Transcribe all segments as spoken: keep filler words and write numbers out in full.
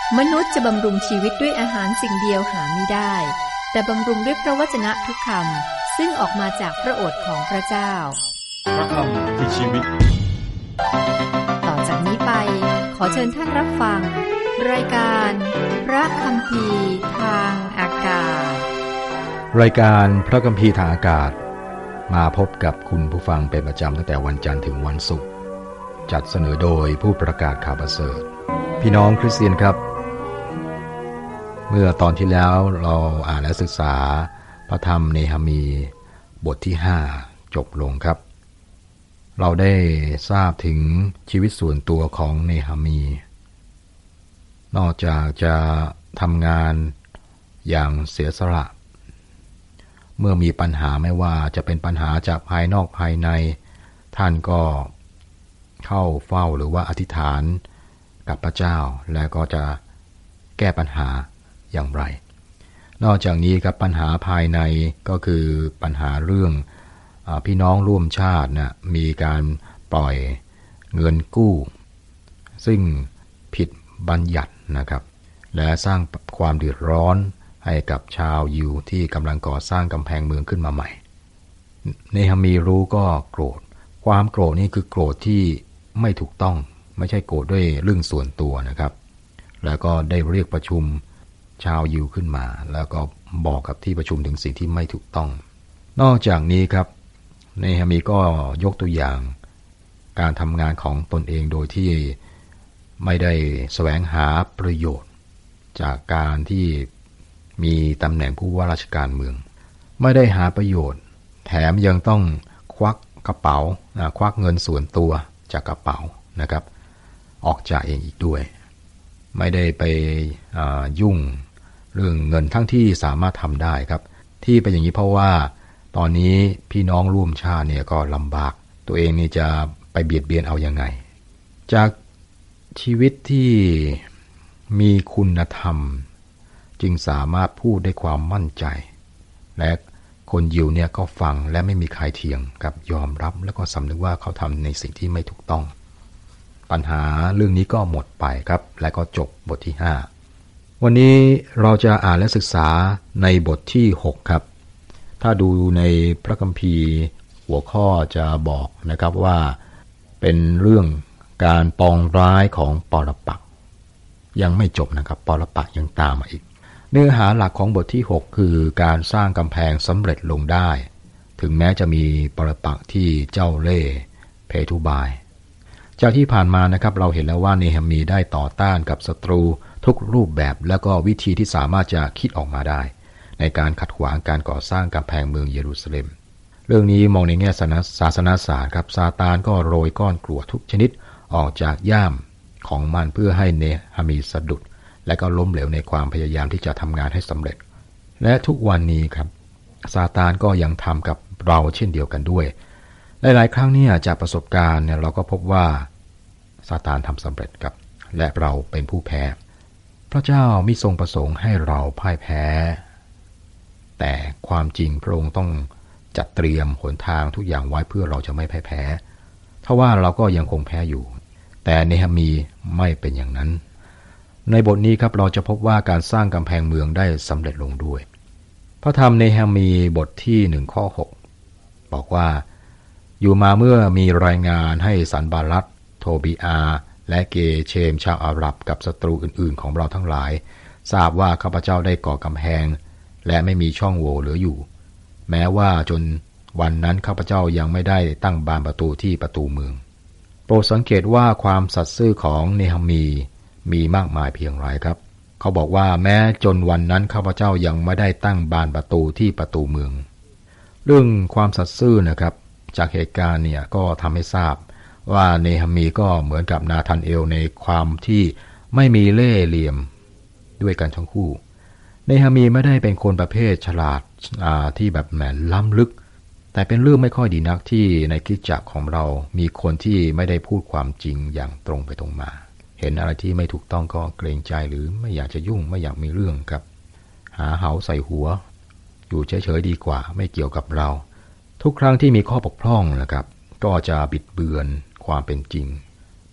มนุษย์จะบำรุงชีวิตด้วยอาหารสิ่งเดียวหาไม่ได้แต่บำรุงด้วยพระวจนะทุกคำซึ่งออกมาจากพระโอษฐ์ของพระเจ้าพระคำคือชีวิตต่อจากนี้ไปขอเชิญท่านรับฟังรายการพระคัมภีร์ทางอากาศรายการพระคัมภีร์ทางอากาศมาพบกับคุณผู้ฟังเป็นประจำตั้งแต่วันจันทร์ถึงวันศุกร์จัดเสนอโดยผู้ประกาศข่าวประเสริฐพี่น้องคริสเตียนครับเมื่อตอนที่แล้วเราอ่านและศึกษาพระธรรมเนหะมีบทที่ห้าจบลงครับเราได้ทราบถึงชีวิตส่วนตัวของเนหะมีนอกจากจะทำงานอย่างเสียสละเมื่อมีปัญหาไม่ว่าจะเป็นปัญหาจากภายนอกภายในท่านก็เข้าเฝ้าหรือว่าอธิษฐานกับพระเจ้าแล้วก็จะแก้ปัญหาอย่างไรนอกจากนี้ครับปัญหาภายในก็คือปัญหาเรื่องพี่น้องร่วมชาตินะมีการปล่อยเงินกู้ซึ่งผิดบัญญัตินะครับและสร้างความเดือดร้อนให้กับชาวยิวที่กำลังก่อสร้างกำแพงเมืองขึ้นมาใหม่เนหะมีรู้ก็โกรธความโกรธนี่คือโกรธที่ไม่ถูกต้องไม่ใช่โกรธด้วยเรื่องส่วนตัวนะครับแล้วก็ได้เรียกประชุมชาวยิวขึ้นมาแล้วก็บอกกับที่ประชุมถึงสิ่งที่ไม่ถูกต้องนอกจากนี้ครับเนหะมีก็ยกตัวอย่างการทำงานของตนเองโดยที่ไม่ได้แสวงหาประโยชน์จากการที่มีตำแหน่งผู้ว่าราชการเมืองไม่ได้หาประโยชน์แถมยังต้องควักกระเป๋าควักเงินส่วนตัวจากกระเป๋านะครับออกจ่ายเองอีกด้วยไม่ได้ไปยุ่งเรื่องเงินทั้งที่สามารถทำได้ครับที่เป็นอย่างนี้เพราะว่าตอนนี้พี่น้องร่วมชาติเนี่ยก็ลำบากตัวเองนี่จะไปเบียดเบียนเอายังไงจากชีวิตที่มีคุณธรรมจึงสามารถพูดด้วยความมั่นใจและคนยิวเนี่ยก็ฟังและไม่มีใครเถียงกับยอมรับแล้วก็สำนึกว่าเขาทำในสิ่งที่ไม่ถูกต้องปัญหาเรื่องนี้ก็หมดไปครับและก็จบบทที่ห้าวันนี้เราจะอ่านและศึกษาในบทที่หกครับถ้าดูในพระคัมภีร์หัวข้อจะบอกนะครับว่าเป็นเรื่องการปองร้ายของปรปักษ์ยังไม่จบนะครับปรปักษ์ยังตามมาอีกเนื้อหาหลักของบทที่หกคือการสร้างกำแพงสำเร็จลงได้ถึงแม้จะมีปรปักษ์ที่เจ้าเล่ห์เพทุบายจากที่ผ่านมานะครับเราเห็นแล้วว่าเนหะมีได้ต่อต้านกับศัตรูทุกรูปแบบและก็วิธีที่สามารถจะคิดออกมาได้ในการขัดขวางการก่อสร้างกำแพงเมืองเยรูซาเล็มเรื่องนี้มองในแง่ศาสนาศาสตร์ครับซาตานก็โรยก้อนกรวดทุกชนิดออกจากย่ามของมันเพื่อให้เนหะมีสะดุดและก็ล้มเหลวในความพยายามที่จะทำงานให้สำเร็จและทุกวันนี้ครับซาตานก็ยังทำกับเราเช่นเดียวกันด้วยหลายๆครั้งเนี่ยจากประสบการณ์เนี่ยเราก็พบว่าซาตานทำสำเร็จครับและเราเป็นผู้แพ้พระเจ้ามิทรงประสงค์ให้เราพ่ายแพ้แต่ความจริงพระองค์ต้องจัดเตรียมหนทางทุกอย่างไว้เพื่อเราจะไม่พ่ายแพ้ทว่าเราก็ยังคงแพ้อยู่แต่เนหะมีไม่เป็นอย่างนั้นในบทนี้ครับเราจะพบว่าการสร้างกำแพงเมืองได้สำเร็จลงด้วยพระธรรมเนหะมีบทที่หนึ่งข้อหกบอกว่าอยู่มาเมื่อมีรายงานให้สันบาลัตโทบิอาและเกเชมชาวอาหรับกับศัตรูอื่นๆของเราทั้งหลายทราบว่าข้าพเจ้าได้ก่อกำแพงและไม่มีช่องโหว่เหลืออยู่แม้ว่าจนวันนั้นข้าพเจ้ายังไม่ได้ตั้งบานประตูที่ประตูเมืองโปรดสังเกตว่าความสัตย์ซื่อของเนหะมีมีมากมายเพียงไรครับเขาบอกว่าแม้จนวันนั้นข้าพเจ้ายังไม่ได้ตั้งบานประตูที่ประตูเมืองเรื่องความสัตย์ซื่อนะครับจากเหตุการณ์เนี่ยก็ทำให้ทราบว่าเนหะมีก็เหมือนกับนาธานเอลในความที่ไม่มีเล่ห์เหลี่ยมด้วยกันทั้งคู่เนหะมีไม่ได้เป็นคนประเภทฉลาดที่แบบแหมล้ำลึกแต่เป็นเรื่องไม่ค่อยดีนักที่ในคริสตจักรของเรามีคนที่ไม่ได้พูดความจริงอย่างตรงไปตรงมาเห็นอะไรที่ไม่ถูกต้องก็เกรงใจหรือไม่อยากจะยุ่งไม่อยากมีเรื่องครับหาเหาใส่หัวอยู่เฉยๆดีกว่าไม่เกี่ยวกับเราทุกครั้งที่มีข้อบกพร่องนะครับก็จะบิดเบือนความเป็นจริง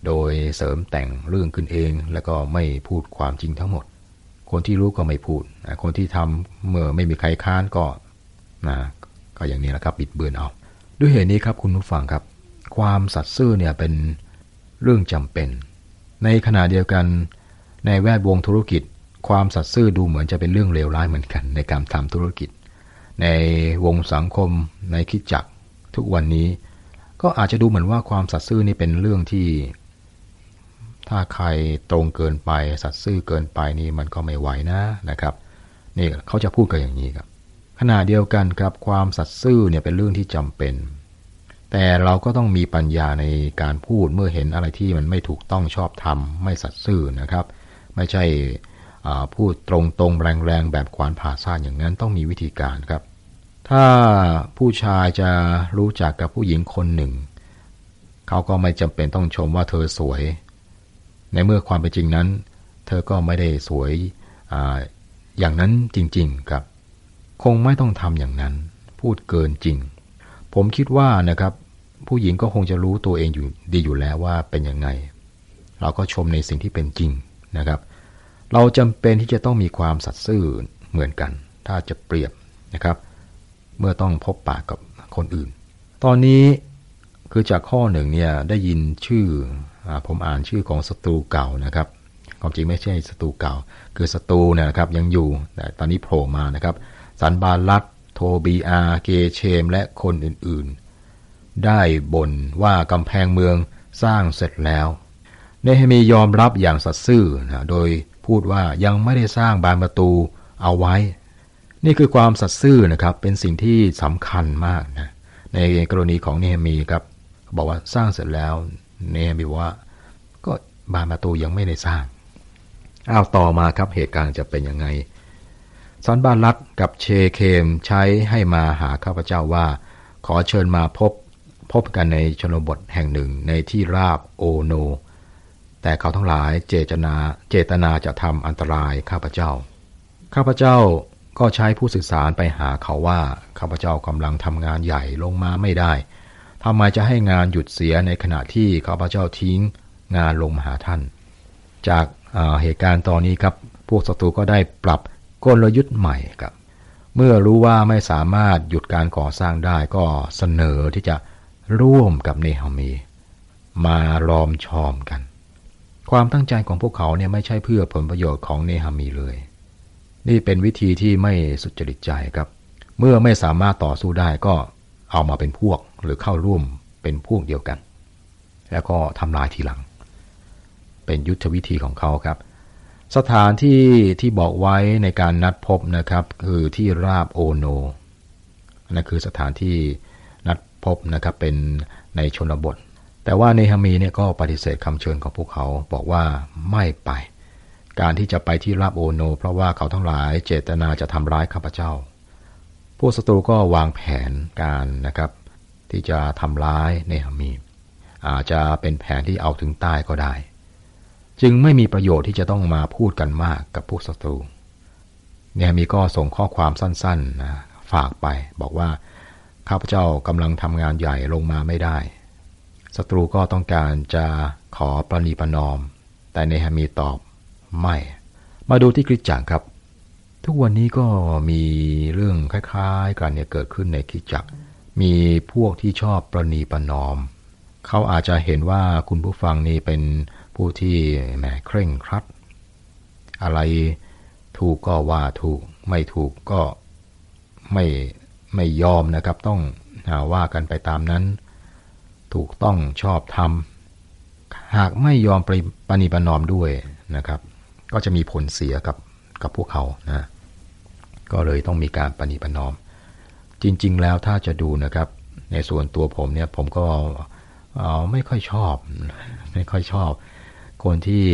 โดยเสริมแต่งเรื่องขึ้นเองแล้วก็ไม่พูดความจริงทั้งหมดคนที่รู้ก็ไม่พูดคนที่ทำเมื่อไม่มีใครค้านก็นะก็อย่างนี้แหละครับบิดเบือนเอาด้วยเหตุนี้ครับคุณผู้ฟังครับความสัตย์ซื่อเนี่ยเป็นเรื่องจำเป็นในขณะเดียวกันในแวดวงธุรกิจความสัตย์ซื่อดูเหมือนจะเป็นเรื่องเลวร้ายเหมือนกันในการทำธุรกิจในวงสังคมในคริสตจักรทุกวันนี้ก็อาจจะดูเหมือนว่าความสัตย์ซื่อนี่เป็นเรื่องที่ถ้าใครตรงเกินไปสัตย์ซื่อเกินไปนี่มันก็ไม่ไหวนะนะครับนี่เขาจะพูดกันอย่างนี้ครับขณะเดียวกันครับความสัตย์ซื่อเนี่ยเป็นเรื่องที่จำเป็นแต่เราก็ต้องมีปัญญาในการพูดเมื่อเห็นอะไรที่มันไม่ถูกต้องชอบธรรมไม่สัตย์ซื่อนะครับไม่ใช่พูดตรงๆแรงๆแบบขวานผ่าซากอย่างนั้นต้องมีวิธีการครับถ้าผู้ชายจะรู้จักกับผู้หญิงคนหนึ่งเขาก็ไม่จำเป็นต้องชมว่าเธอสวยในเมื่อความเป็นจริงนั้นเธอก็ไม่ได้สวย อ, อย่างนั้นจริงๆครับคงไม่ต้องทำอย่างนั้นพูดเกินจริงผมคิดว่านะครับผู้หญิงก็คงจะรู้ตัวเองอยู่ดีอยู่แล้วว่าเป็นยังไงเราก็ชมในสิ่งที่เป็นจริงนะครับเราจำเป็นที่จะต้องมีความสัตย์ซื่อเหมือนกันถ้าจะเปรียบนะครับเมื่อต้องพบปะกับคนอื่นตอนนี้คือจากข้อหนึ่งเนี่ยได้ยินชื่อผมอ่านชื่อของศัตรูเก่านะครับความจริงไม่ใช่ศัตรูเก่าคือศัตรูเนี่ยนะครับยังอยู่แต่ตอนนี้โผล่มานะครับสันบาลัดโทบีอาเกเชมและคนอื่นๆได้บ่นว่ากำแพงเมืองสร้างเสร็จแล้วเนเฮมียอมรับอย่างสัตย์ซื่อนะโดยพูดว่ายังไม่ได้สร้างบานประตูเอาไว้นี่คือความสัตย์ซื่อนะครับเป็นสิ่งที่สำคัญมากนะในกรณีของเนเฮมีครับบอกว่าสร้างเสร็จแล้วเนเฮมีบอกว่าก็บานประตูยังไม่ได้สร้างอ้าวต่อมาครับเหตุการณ์จะเป็นยังไงซันบาลัดกับเชเคมใช้ให้มาหาข้าพเจ้าว่าขอเชิญมาพบพบกันในชนบทแห่งหนึ่งในที่ราบโอโนแต่เขาทั้งหลายเจตนาเจตนาจะทำอันตรายข้าพเจ้าข้าพเจ้าก็ใช้ผู้สื่อสารไปหาเขาว่าข้าพเจ้ากำลังทำงานใหญ่ลงมาไม่ได้ทำไมจะให้งานหยุดเสียในขณะที่ข้าพเจ้าทิ้งงานลงมาหาท่านจากเหตุการณ์ตอนนี้ครับพวกศัตรูก็ได้ปรับกลยุทธ์ใหม่ครับเมื่อรู้ว่าไม่สามารถหยุดการก่อสร้างได้ก็เสนอที่จะร่วมกับเนหะมีมาล้อมชอมกันความตั้งใจของพวกเขาเนี่ยไม่ใช่เพื่อผลประโยชน์ของเนหะมีเลยนี่เป็นวิธีที่ไม่สุจริตใจครับเมื่อไม่สามารถต่อสู้ได้ก็เอามาเป็นพวกหรือเข้าร่วมเป็นพวกเดียวกันแล้วก็ทำลายทีหลังเป็นยุทธวิธีของเขาครับสถานที่ที่บอกไว้ในการนัดพบนะครับคือที่ราบโอโนนั่นคือสถานที่นัดพบนะครับเป็นในชนบทแต่ว่าเนหะมีเนี่ยก็ปฏิเสธคำเชิญของพวกเขาบอกว่าไม่ไปการที่จะไปที่ราบโอโนเพราะว่าเขาทั้งหลายเจตนาจะทำร้ายข้าพเจ้าพวกศัตรูก็วางแผนการนะครับที่จะทำร้ายเนหะมีอาจจะเป็นแผนที่เอาถึงตายก็ได้จึงไม่มีประโยชน์ที่จะต้องมาพูดกันมากกับพวกศัตรูเนหะมีก็ส่งข้อความสั้นๆนะฝากไปบอกว่าข้าพเจ้ากำลังทำงานใหญ่ลงมาไม่ได้ศัตรูก็ต้องการจะขอประนีประนอมแต่เนหะมีตอบไม่มาดูที่คริสตจักรครับทุกวันนี้ก็มีเรื่องคล้ายๆกันเนี่ยเกิดขึ้นในคริสตจักรมีพวกที่ชอบประนีประนอมเขาอาจจะเห็นว่าคุณผู้ฟังนี่เป็นผู้ที่แหมเคร่งครัดอะไรถูกก็ว่าถูกไม่ถูกก็ไม่ไม่ยอมนะครับต้องว่ากันไปตามนั้นถูกต้องชอบธรรมหากไม่ยอมประนีประนอมด้วยนะครับก็จะมีผลเสียกับกับพวกเขานะก็เลยต้องมีการประนีประนอมจริงๆแล้วถ้าจะดูนะครับในส่วนตัวผมเนี่ยผมก็ไม่ค่อยชอบไม่ค่อยชอบคนที่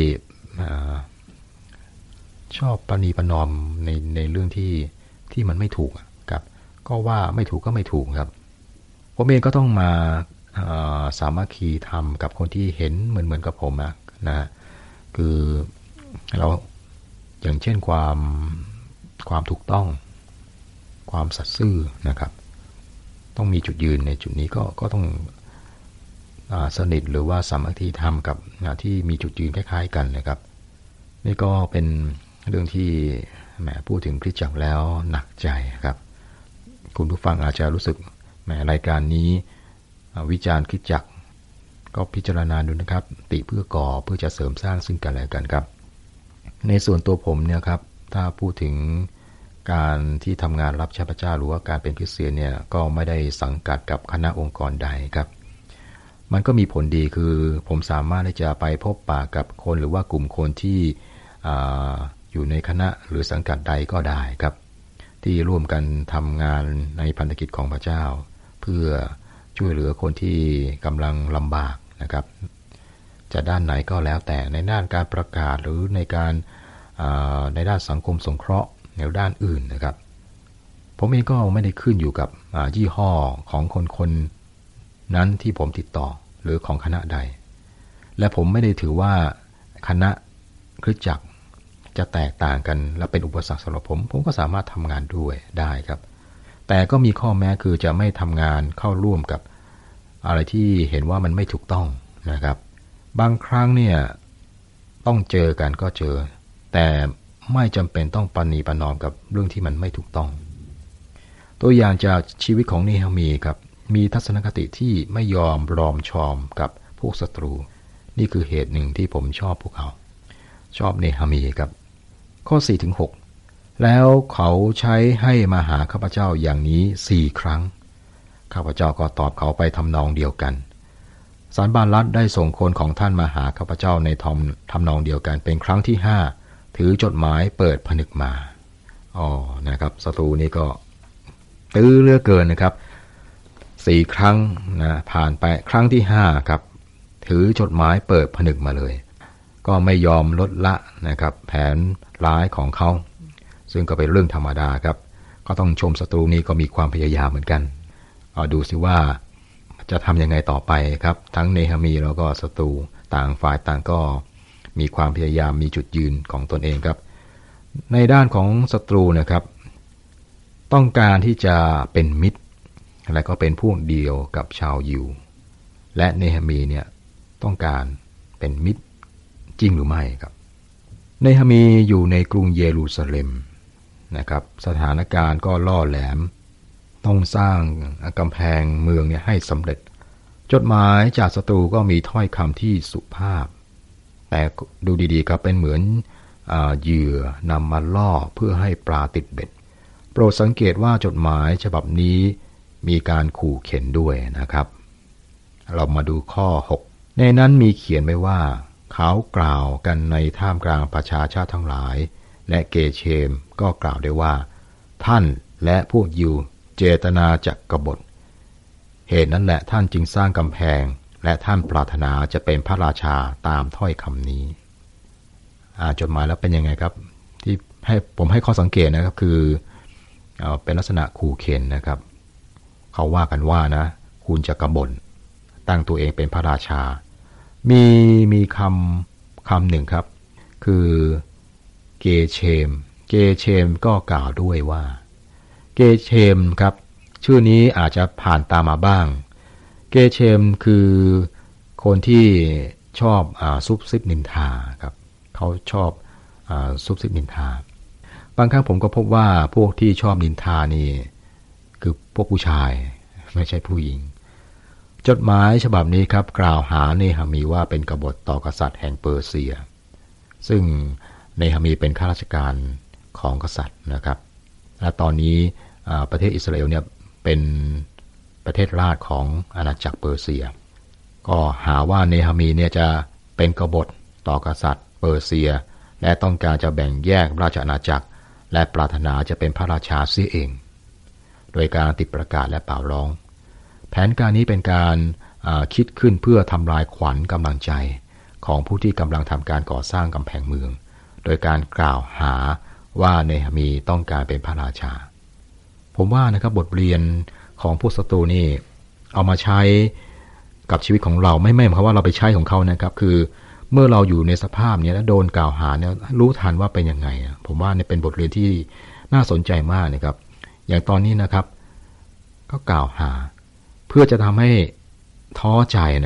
ชอบประนีประนอมในในเรื่องที่ที่มันไม่ถูกครับก็ว่าไม่ถูกก็ไม่ถูกครับผมเองก็ต้องมาสามัคคีทำกับคนที่เห็นเหมือนเหมือนกับผมนะนะคือเราอย่างเช่นความความถูกต้องความสัตย์ซื่อนะครับต้องมีจุดยืนในจุดนี้ก็ก็ต้องสนิทหรือว่าสามัคคีธรรมกับที่มีจุดยืนคล้ายๆกันนะครับนี่ก็เป็นเรื่องที่แหมพูดถึงคริสตจักรแล้วหนักใจครับคุณผู้ฟังอาจจะรู้สึกแหมรายการนี้วิจารณ์คริสตจักรก็พิจารณาดูนะครับติเพื่อก่อเพื่อจะเสริมสร้างซึ่งกันและกันครับในส่วนตัวผมเนี่ยครับถ้าพูดถึงการที่ทำงานรับใช้พระเจ้าหรือว่าการเป็นคริสเตียนเนี่ยก็ไม่ได้สังกัดกับคณะองค์กรใดครับมันก็มีผลดีคือผมสามารถที่จะไปพบปะกับคนหรือว่ากลุ่มคนที่ อ, อยู่ในคณะหรือสังกัดใดก็ได้ครับที่ร่วมกันทำงานในพันธกิจของพระเจ้าเพื่อช่วยเหลือคนที่กำลังลำบากนะครับจะด้านไหนก็แล้วแต่ในด้านการประกาศหรือในการในด้านสังคมสงเคราะห์ในด้านอื่นนะครับผมเองก็ไม่ได้ขึ้นอยู่กับยี่ห้อของคนคนนั้นที่ผมติดต่อหรือของคณะใดและผมไม่ได้ถือว่าคณะคริสตจักรจะแตกต่างกันและเป็นอุปสรรคสำหรับผมผมก็สามารถทำงานด้วยได้ครับแต่ก็มีข้อแม้คือจะไม่ทำงานเข้าร่วมกับอะไรที่เห็นว่ามันไม่ถูกต้องนะครับบางครั้งเนี่ยต้องเจอกันก็เจอแต่ไม่จำเป็นต้องปณีประนอมกับเรื่องที่มันไม่ถูกต้องตัวอย่างจากชีวิตของเนหะมีครับมีทัศนคติที่ไม่ยอมรอมชอมกับพวกศัตรูนี่คือเหตุหนึ่งที่ผมชอบพวกเขาชอบเนหะมีครับข้อ สี่ถึงหก แล้วเขาใช้ให้มาหาข้าพเจ้าอย่างนี้สี่ครั้งข้าพเจ้าก็ตอบเขาไปทำนองเดียวกันสารบาลัดได้ส่งคนของท่านมาหาข้าพเจ้าในทำทำนองเดียวกันเป็นครั้งที่ห้าถือจดหมายเปิดผนึกมาอ๋อนะครับศัตรูนี่ก็ตื้อเลือกเกินนะครับสี่ครั้งนะผ่านไปครั้งที่ห้าครับถือจดหมายเปิดผนึกมาเลยก็ไม่ยอมลดละนะครับแผนร้ายของเขาซึ่งก็เป็นเรื่องธรรมดาครับก็ต้องชมศัตรูนี้ก็มีความพยายามเหมือนกันเอาดูสิว่าจะทำยังไงต่อไปครับทั้งเนหะมีแล้วก็ศัตรูต่างฝ่ายต่างก็มีความพยายามมีจุดยืนของตนเองครับในด้านของศัตรูนะครับต้องการที่จะเป็นมิตรและก็เป็นพวกเดียวกับชาวยิวและเนหะมีเนี่ยต้องการเป็นมิตรจริงหรือไม่ครับเนหะมีอยู่ในกรุงเยรูซาเล็มนะครับสถานการณ์ก็ล่อแหลมต้องสร้างกำแพงเมืองเนี่ยให้สำเร็จจดหมายจากศัตรูก็มีถ้อยคำที่สุภาพแต่ดูดีๆครับเป็นเหมือนเหยื่อนำมาล่อเพื่อให้ปลาติดเบ็ดโปรดสังเกตว่าจดหมายฉบับนี้มีการขู่เข็นด้วยนะครับเรามาดูข้อหกในนั้นมีเขียนไว้ว่าเขากล่าวกันในท่ามกลางประชาชาติทั้งหลายและเกเชมก็กล่าวได้ว่าท่านและพวกยิวเจตนาจะกบฏเหตุนั้นแหละท่านจึงสร้างกำแพงและท่านปรารถนาจะเป็นพระราชาตามถ้อยคำนี้อ่านจดหมายแล้วเป็นยังไงครับที่ให้ผมให้ข้อสังเกตนะครับคือเอ่อเป็นลักษณะขู่เข็นนะครับเขาว่ากันว่านะคุณจะกบฏตั้งตัวเองเป็นพระราชามีมีคำคำหนึ่งครับคือเกเชมเกเชมก็กล่าวด้วยว่าเกเชมครับชื่อนี้อาจจะผ่านตามมาบ้างเกเชมคือคนที่ชอบอ่าซุบซิบนินทาครับเขาชอบอ่าซุบซิบนินทาบางครั้งผมก็พบว่าพวกที่ชอบนินทานี่คือพวกผู้ชายไม่ใช่ผู้หญิงจดหมายฉบับนี้ครับกล่าวหาเนหะมีว่าเป็นกบฏต่อกษัตริย์แห่งเปอร์เซียซึ่งเนหะมีเป็นข้าราชการของกษัตริย์นะครับและตอนนี้ประเทศอิสราเอลเนี่ยเป็นประเทศราชของอาณาจักรเปอร์เซียก็หาว่าเนหะมีเนี่ยจะเป็นกบฏต่อกษัตริย์เปอร์เซียและต้องการจะแบ่งแยกราชอาณาจักรและปรารถนาจะเป็นพระราชาเสียเองโดยการติดประกาศและเป่าร้องแผนการนี้เป็นการคิดขึ้นเพื่อทำลายขวัญกำลังใจของผู้ที่กำลังทำการก่อสร้างกำแพงเมืองโดยการกล่าวหาว่าเนหะมีต้องการเป็นพระราชาผมว่านะครับบทเรียนของพวกศัตรูนี่เอามาใช้กับชีวิตของเราไม่ไม่หมายความว่าเราไปใช้ของเขานะครับคือเมื่อเราอยู่ในสภาพนี้แล้วโดนกล่าวหาเนี่ยรู้ทันว่าเป็นยังไงผมว่าเนี่ยเป็นบทเรียนที่น่าสนใจมากนะครับอย่างตอนนี้นะครับก็กล่าวหาเพื่อจะทำให้ท้อใจนะครับ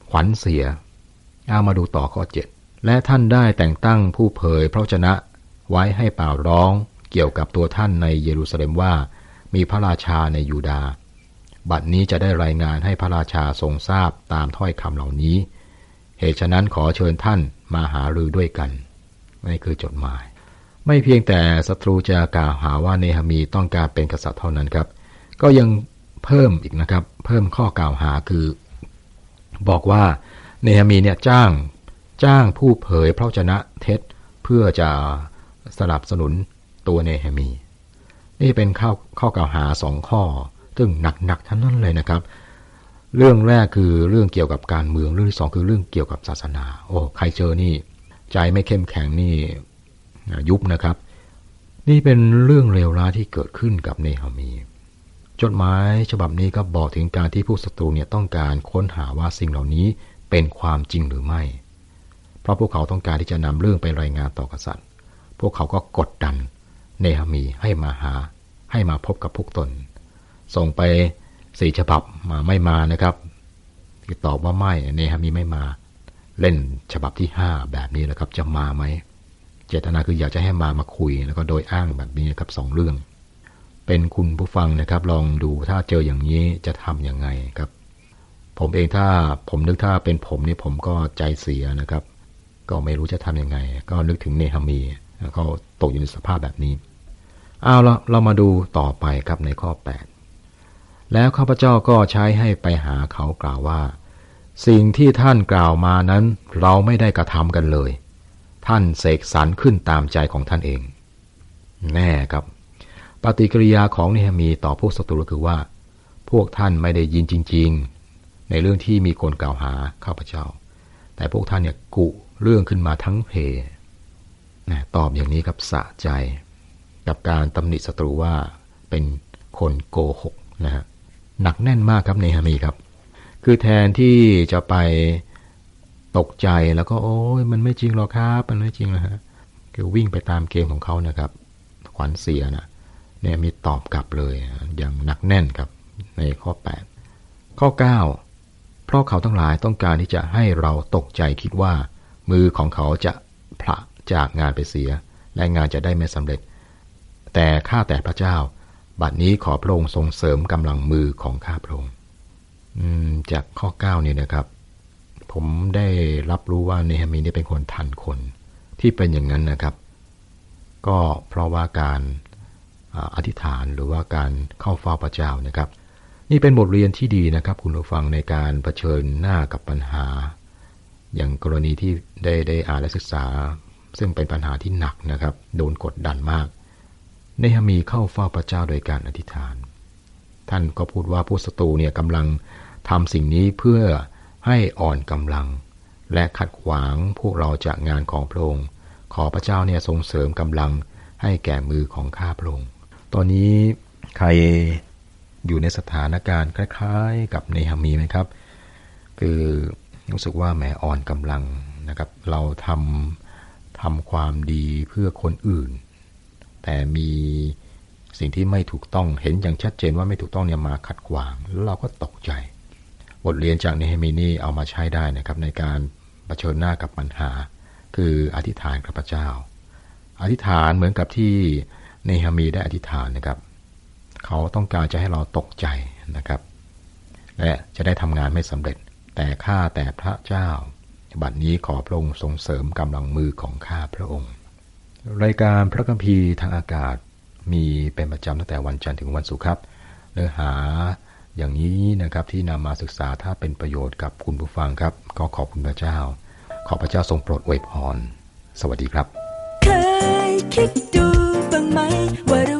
ขวัญเสียเอามาดูต่อข้อเจ็ดและท่านได้แต่งตั้งผู้เผยพระวจนะไว้ให้เป่าร้องเกี่ยวกับตัวท่านในเยรูซาเล็มว่ามีพระราชาในยูดาห์บัดนี้จะได้รายงานให้พระราชาทรงทราบตามถ้อยคำเหล่านี้เหตุฉะนั้นขอเชิญท่านมาหารือด้วยกันนี่คือจดหมายไม่เพียงแต่ศัตรูจะกล่าวหาว่าเนหะมีต้องการเป็นกษัตริย์เท่านั้นครับก็ยังเพิ่มอีกนะครับเพิ่มข้อกล่าวหาคือบอกว่าเนหะมีเนี่ยจ้างจ้างผู้เผยพระวจนะเท็จเพื่อจะสนับสนุนตัวเนหะมีนี่เป็นข้อข้อกล่าวหาสองข้อซึ่งหนักๆทั้งนั้นเลยนะครับเรื่องแรกคือเรื่องเกี่ยวกับการเมืองเรื่องที่สองคือเรื่องเกี่ยวกับศาสนาโอ้ใครเจอนี่ใจไม่เข้มแข็งนี่ยุบนะครับนี่เป็นเรื่องเลวร้ายที่เกิดขึ้นกับเนหะมีจดหมายฉบับนี้ก็บอกถึงการที่ผู้ศัตรูเนี่ยต้องการค้นหาว่าสิ่งเหล่านี้เป็นความจริงหรือไม่เพราะพวกเขาต้องการที่จะนำเรื่องไปรายงานต่อกษัตริย์พวกเขาก็กดดันเนหะมีให้มาหาให้มาพบกับพวกตนส่งไปสี่ฉบับมาไม่มานะครับตอบว่าไม่เนหะมีไม่มาเล่นฉบับที่ห้าแบบนี้นะครับจะมาไหมเจตนาคืออยากจะให้มามาคุยแล้วก็โดยอ้างแบบนี้นะครับสองเรื่องเป็นคุณผู้ฟังนะครับลองดูถ้าเจออย่างนี้จะทำยังไงครับผมเองถ้าผมนึกถ้าเป็นผมนี่ผมก็ใจเสียนะครับก็ไม่รู้จะทำยังไงก็นึกถึงเนหะมีเขาตกอยู่ในสภาพแบบนี้เอาละเรามาดูต่อไปครับในข้อแปดแล้วข้าพเจ้าก็ใช้ให้ไปหาเขากล่าวว่าสิ่งที่ท่านกล่าวมานั้นเราไม่ได้กระทำกันเลยท่านเสกสรรขึ้นตามใจของท่านเองแน่ครับปฏิกิริยาของเนหะมีต่อพวกศัตรูคือว่าพวกท่านไม่ได้ยินจริงๆในเรื่องที่มีคนกล่าวหาข้าพเจ้าแต่พวกท่านเนี่ยกุเรื่องขึ้นมาทั้งเพนะตอบอย่างนี้กับสะใจกับการตำหนิศัตรูว่าเป็นคนโกหกนะฮะหนักแน่นมากครับเนหะมีครับคือแทนที่จะไปตกใจแล้วก็โอ้ยมันไม่จริงหรอกครับมันไม่จริงนะฮะคือวิ่งไปตามเกมของเขานะครับขวัญเสียนะเนี่ยมีตอบกลับเลยอย่างหนักแน่นครับในข้อแปดข้อเก้าเพราะเขาทั้งหลายต้องการที่จะให้เราตกใจคิดว่ามือของเขาจะผละจากงานไปเสียและงานจะได้ไม่สำเร็จแต่ข้าแต่พระเจ้าบัดนี้ขอพระองค์ทรงเสริมกำลังมือของข้าพระองค์จากข้อเก้าเนี่ยนะครับผมได้รับรู้ว่าเนหะมีนี่เป็นคนทันคนที่เป็นอย่างนั้นนะครับก็เพราะว่าการอธิษฐานหรือว่าการเข้าเฝ้าพระเจ้านะครับนี่เป็นบทเรียนที่ดีนะครับคุณผู้ฟังในการเผชิญหน้ากับปัญหาอย่างกรณีที่ได้ได้อ่านและศึกษาซึ่งเป็นปัญหาที่หนักนะครับโดนกดดันมากเนหะมีเข้าเฝ้าพระเจ้าโดยการอธิษฐานท่านก็พูดว่าผู้ศัตรูเนี่ยกำลังทำสิ่งนี้เพื่อให้อ่อนกำลังและขัดขวางพวกเราจากงานของพระองค์ขอพระเจ้าเนี่ยทรงเสริมกำลังให้แก่มือของข้าพระองค์ตอนนี้ใครอยู่ในสถานการณ์คล้ายๆกับเนหะมีไหมครับคือรู้สึกว่าแหมอ่อนกำลังนะครับเราทำทำความดีเพื่อคนอื่นแต่มีสิ่งที่ไม่ถูกต้องเห็นอย่างชัดเจนว่าไม่ถูกต้องเนี่ยมาขัดขวางแล้วเราก็ตกใจบทเรียนจากเนหะมีนี่เอามาใช้ได้นะครับในการเผชิญหน้ากับปัญหาคืออธิษฐานกับพระเจ้าอธิษฐานเหมือนกับที่เนหะมีได้อธิษฐานนะครับเขาต้องการจะให้เราตกใจนะครับและจะได้ทำงานไม่สำเร็จแต่ข้าแต่พระเจ้าบัดนี้ขอพระองค์ทรงเสริมกำลังมือของข้าพระองค์รายการพระคัมภีร์ทางอากาศมีเป็นประจำตั้งแต่วันจันทร์ถึงวันศุกร์ครับเนื้อหาอย่างนี้นะครับที่นำมาศึกษาถ้าเป็นประโยชน์กับคุณผู้ฟังครับก็ขอบคุณพระเจ้าขอพระเจ้าทรงโปรดอวยพรสวัสดีครับเคยคิดดูบ้างไหมว่า